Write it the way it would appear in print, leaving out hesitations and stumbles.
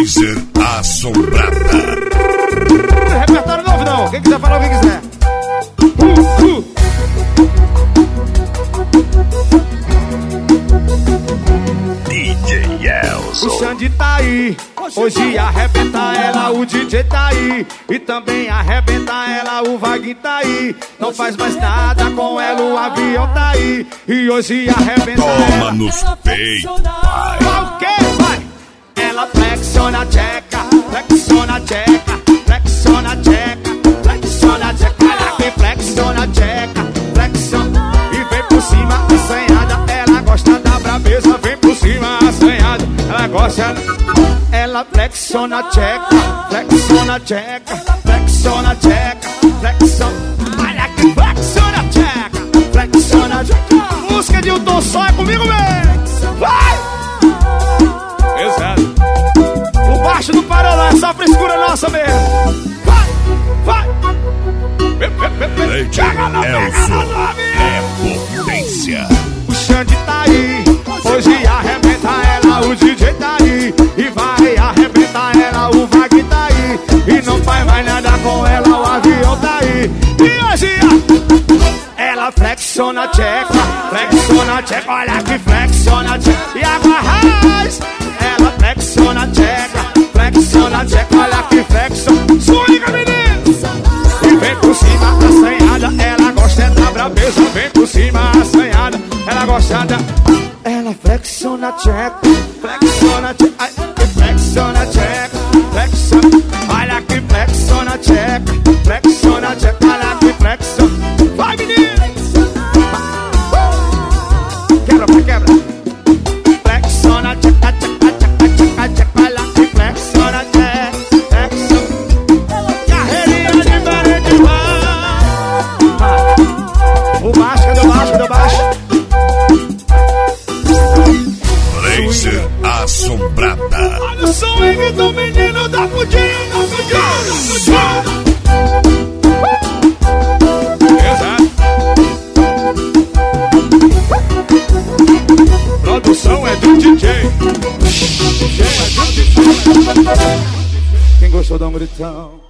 Laser Assombrada. Repertório novo não, quem quiser falar o que quiser. DJ Elzo. O Xande tá aí, hoje arrebenta ela, o DJ tá aí. E também arrebenta ela, o Vaguinho tá aí. Não faz mais nada com ela, o avião tá aí. E hoje arrebenta ela. Toma nos peitos, pai. O que vai? Ela flexiona a tcheca, flexiona a tcheca, flexiona a tcheca, flexiona a tcheca. Ela que flexiona a tcheca, flexiona. E vem por cima assanhada, ela gosta da braveza. Vem por cima assanhada, ela gosta. Ela flexiona a tcheca, flexiona a tcheca, flexiona a tcheca, flexiona. Olha que flexiona a tcheca, flexiona a tcheca. Música de um tom só, é comigo mesmo. Vai! Exato. O baixo do Parolã é só frescura nossa mesmo. Vai, vai. DJ Elzo é potência. O Xande tá aí, hoje arrebenta ela, o DJ tá aí. E vai arrebentar ela, o Vaguinho tá aí. E não faz mais nada com ela, o avião tá aí. E hoje ela flexiona a tcheca, flexiona a tcheca. Olha que flexiona a tcheca. E água raiz. Ela flexiona a tcheca, flexiona a tcheca. Olha que flexiona. Swinga, menino. E vem por cima assanhada, ela gosta da braveza. Vem por cima assanhada, ela gosta da. Ela flexiona a tcheca, flexiona a tcheca. Flexiona a tcheca, flexiona. Olha que flexiona a tcheca, flexiona a tcheca. Olha que flexiona. Vai, menino. Quebra, vai, quebra. Flexiona a tcheca, tcheca, tcheca, tcheca, tcheca. Olha que flexiona a tcheca, flexiona. Carreirinha diferente, vai. O baixo, cadê o baixo, cadê o baixo? Laser Assombrada. Olha o swing do menino da Pudim, da Pudim. Exato. Produção é do DJ. Quem gostou dá um gritão.